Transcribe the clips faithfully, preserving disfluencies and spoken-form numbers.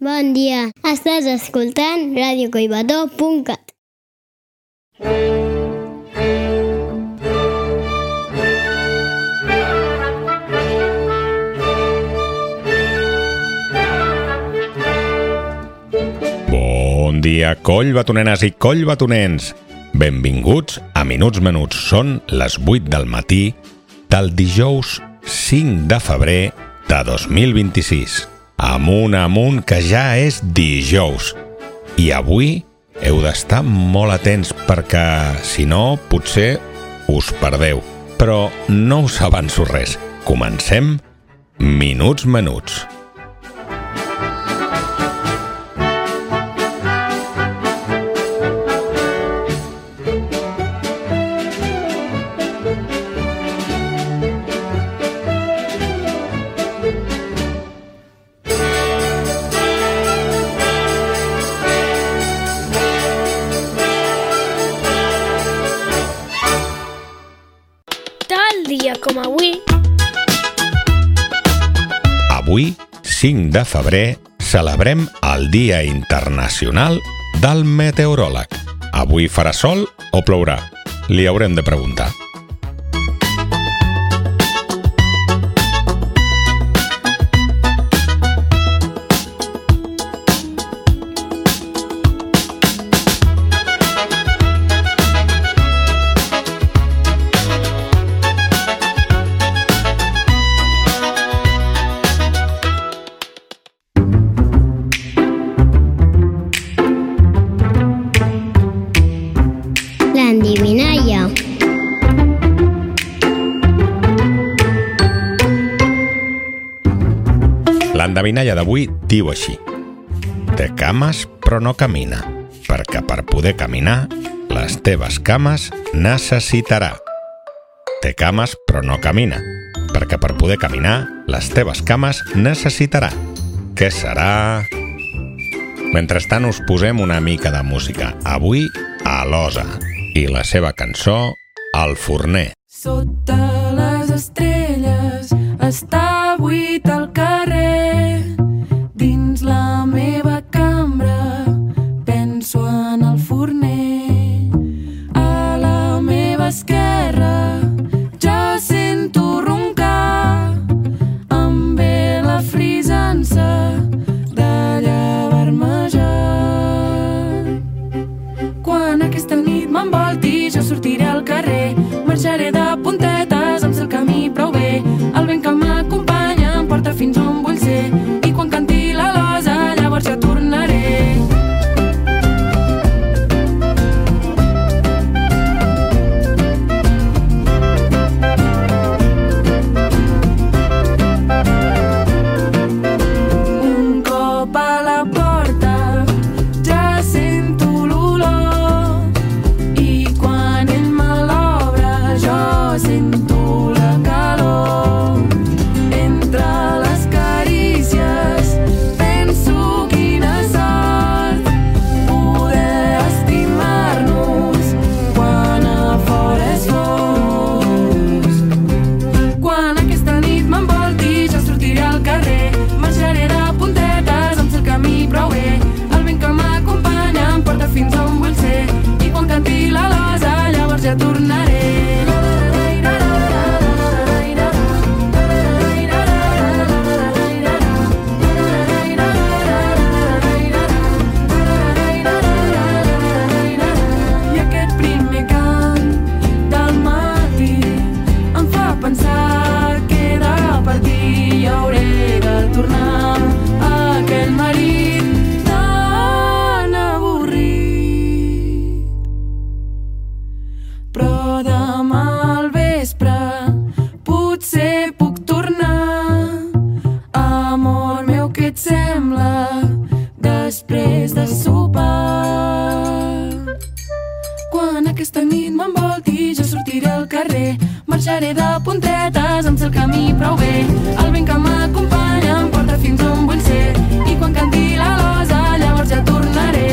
Bon dia, estàs escoltant ràdio collbató punt cat. Bon dia, collbatonenes i collbatonens. Benvinguts a Minuts Menuts. Són les vuit del matí del dijous cinc de febrer de dos mil vint-i-sis. Amunt, amunt, que ja és dijous. I avui heu d'estar molt atents perquè, si no, potser us perdeu. Però no us avanço res. Comencem Minuts Menuts. Dia com avui. Avui, cinc de febrer, celebrem el Dia Internacional del Meteoròleg. Avui farà sol o plourà? Li haurem de preguntar. L'endevinalla. L'endevinalla d'avui diu així: té cames però no camina, perquè per poder caminar les teves cames necessitarà. Té cames però no camina, perquè per poder caminar les teves cames necessitarà. Què serà? Mentrestant us posem una mica de música. Avui a l'Osa i la seva cançó El forner. Sota les estrelles està buit el carrer. Dins la meva cambra penso en el forner. A la meva esquerra ja sento roncar. Em ve la frisança de llavar-me-ja. Quan aquesta nit m'envolti jo sortiré al carrer. Marxaré de puntetes, em sé el camí prou bé. El vent que m'acompanya em porta fins on vull ser. I quan canti l'alosa llavors ja tornaré. Un cop a la porta ja sento l'olor. I quan ell me l'obre jo sento la calor. Entre les carícies penso quina sort poder estimar-nos quan a fora és fosc. Quan aquesta nit m'envolti jo sortiré al carrer. Marxaré de puntetes, em sé el camí prou bé. El vent que m'acompanya em porta fins on vull ser. I quan canti l'alosa llavors ja tornaré. I aquest primer cant del matí em fa pensar que he de partir i hauré de tornar a aquell marit tan avorrit. Però demà al vespre potser puc tornar. Amor meu, què et sembla després de sopar? Quan aquesta nit m'envolti jo sortiré al carrer. Marxaré de puntetes, em sé el camí prou bé. El vent que m'acompanya em porta fins on vull ser. I quan canti l'alosa llavors ja tornaré.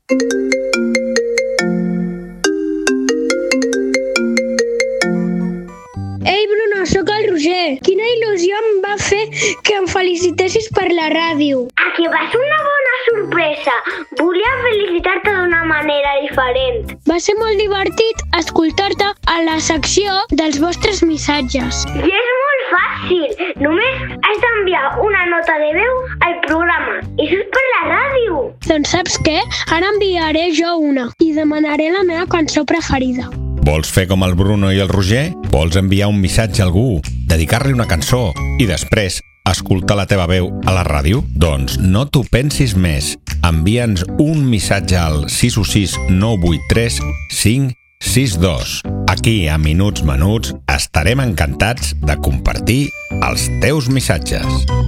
Ei, Bruno, sóc el Roger. Quina il·lusió em va fer que em felicitessis per la ràdio. A que va ser una bona sorpresa. Volia felicitar-te d'una manera diferent. Va ser molt divertit escoltar-te a la secció dels vostres missatges. I és molt fàcil. Només has d'enviar una nota de veu al programa. I això és per la ràdio. Doncs saps què? Ara enviaré jo una i demanaré la meva cançó preferida. Vols fer com el Bruno i el Roger? Vols enviar un missatge a algú, dedicar-li una cançó i després escoltar la teva veu a la ràdio? Doncs no t'ho pensis més. Envia'ns un missatge al sis u sis nou vuit tres cinc sis dos. Aquí, a Minuts Menuts, estarem encantats de compartir els teus missatges.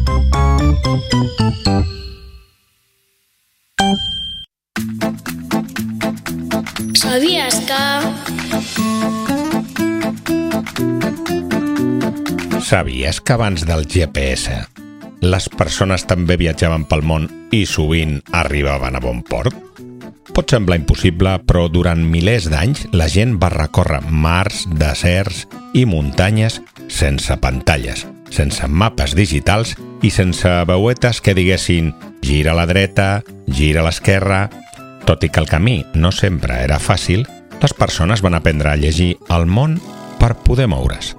Sabies que... Sabies que abans del G P S les persones també viatjaven pel món i sovint arribaven a bon port? Pot semblar impossible, però durant milers d'anys la gent va recórrer mars, deserts i muntanyes sense pantalles, sense mapes digitals i sense veuetes que diguessin gira a la dreta, gira a l'esquerra. Tot i que el camí no sempre era fàcil, les persones van aprendre a llegir el món per poder moure's.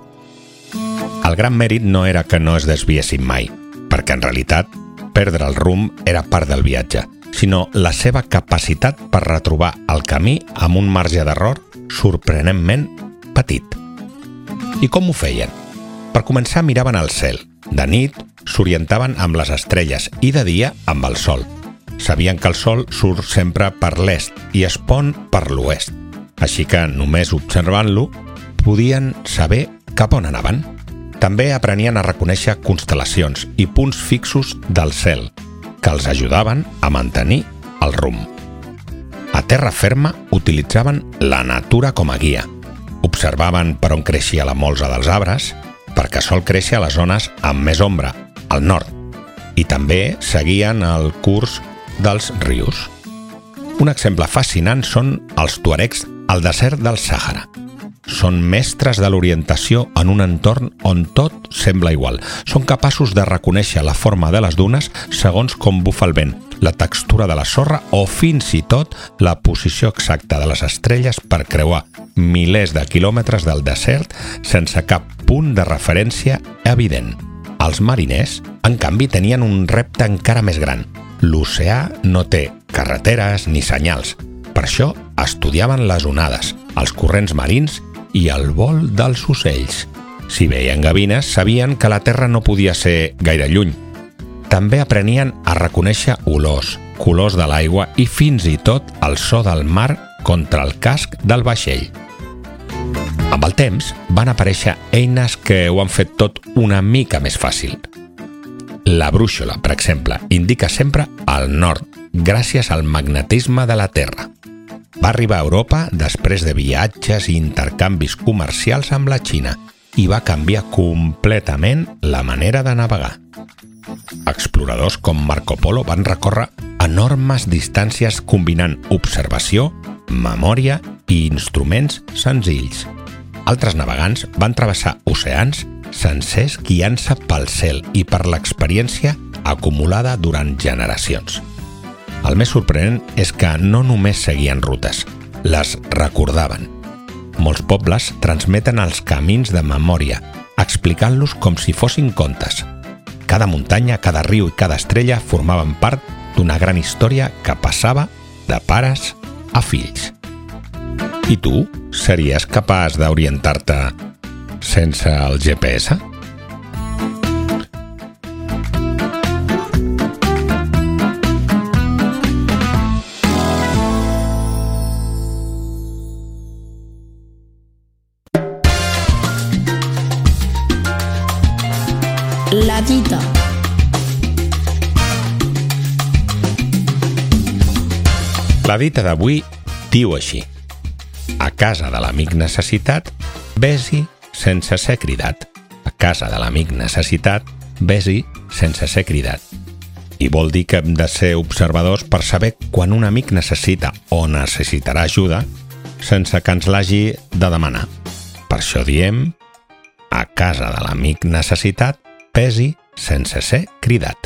El gran mèrit no era que no es desviessin mai, perquè en realitat perdre el rumb era part del viatge, sinó la seva capacitat per retrobar el camí amb un marge d'error sorprenentment petit. I com ho feien? Per començar miraven al cel. De nit s'orientaven amb les estrelles i de dia amb el sol. Sabien que el sol surt sempre per l'est i es pon per l'oest, així que només observant-lo podien saber cap on anaven. També aprenien a reconèixer constel·lacions i punts fixos del cel, que els ajudaven a mantenir el rumb. A terra ferma utilitzaven la natura com a guia. Observaven per on creixia la molsa dels arbres, perquè sol créixer a les zones amb més ombra, al nord, i també seguien el curs dels rius. Un exemple fascinant són els tuaregs al desert del Sàhara. Són mestres de l'orientació en un entorn on tot sembla igual. Són capaços de reconèixer la forma de les dunes segons com bufa el vent, la textura de la sorra o fins i tot la posició exacta de les estrelles per creuar milers de quilòmetres del desert sense cap punt de referència evident. Els mariners, en canvi, tenien un repte encara més gran. L'oceà no té carreteres ni senyals. Per això estudiaven les onades, els corrents marins i el vol dels ocells. Si veien gavines, sabien que la terra no podia ser gaire lluny. També aprenien a reconèixer olors, colors de l'aigua i fins i tot el so del mar contra el casc del vaixell. Amb el temps van aparèixer eines que ho han fet tot una mica més fàcil. La brúixola, per exemple, indica sempre al nord, gràcies al magnetisme de la Terra. Va arribar a Europa després de viatges i intercanvis comercials amb la Xina i va canviar completament la manera de navegar. Exploradors com Marco Polo van recórrer enormes distàncies combinant observació, memòria i instruments senzills. Altres navegants van travessar oceans sencers guiant-se pel cel i per l'experiència acumulada durant generacions. El més sorprenent és que no només seguien rutes, les recordaven. Molts pobles transmeten els camins de memòria, explicant-los com si fossin contes. Cada muntanya, cada riu i cada estrella formaven part d'una gran història que passava de pares a fills. I tu, series capaç d'orientar-te sense el G P S? La dita. La dita d'avui diu així: a casa de l'amic necessitat, ves-hi sense ser cridat. A casa de l'amic necessitat, ves-hi sense ser cridat. i vol dir que hem de ser observadors per saber quan un amic necessita o necessitarà ajuda sense que ens l'hagi de demanar. Per això diem: a casa de l'amic necessitat, pesi sense ser cridat.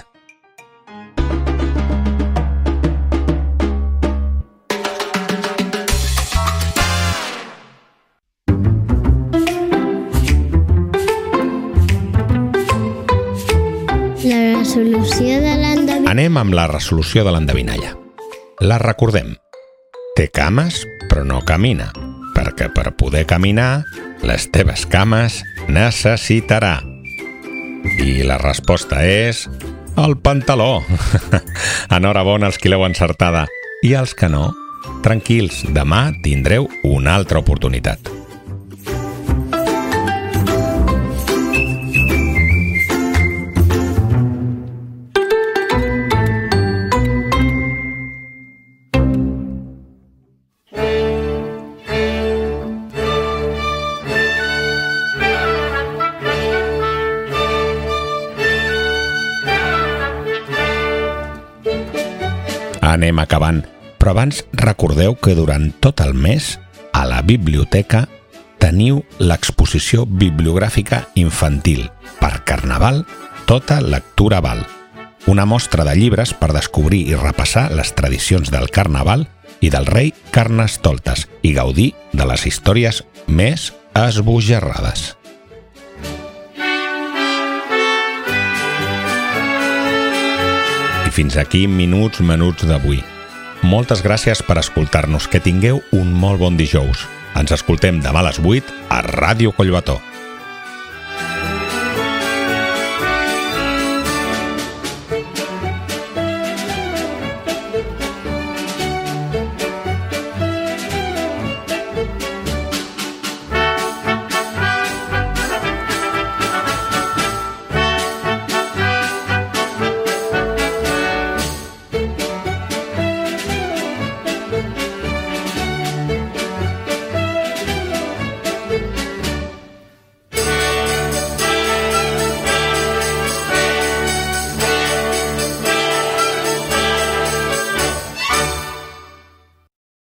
La resolució de l'endevinalla. Anem amb la resolució de l'endevinalla. La recordem. Té cames, però no camina, perquè per poder caminar, les teves cames necessitarà. I la resposta és el pantaló. Enhorabona als qui l'heu encertada. I als que no, tranquils, demà tindreu una altra oportunitat. Anem acabant, però abans recordeu que durant tot el mes a la biblioteca teniu l'exposició bibliogràfica infantil Per Carnaval, tota lectura val. Una mostra de llibres per descobrir i repassar les tradicions del Carnaval i del rei Carnestoltes i gaudir de les històries més esbojarrades. I fins aquí Minuts Menuts d'avui. Moltes gràcies per escoltar-nos. Que tingueu un molt bon dijous. Ens escoltem demà a les vuit a Ràdio Collbató.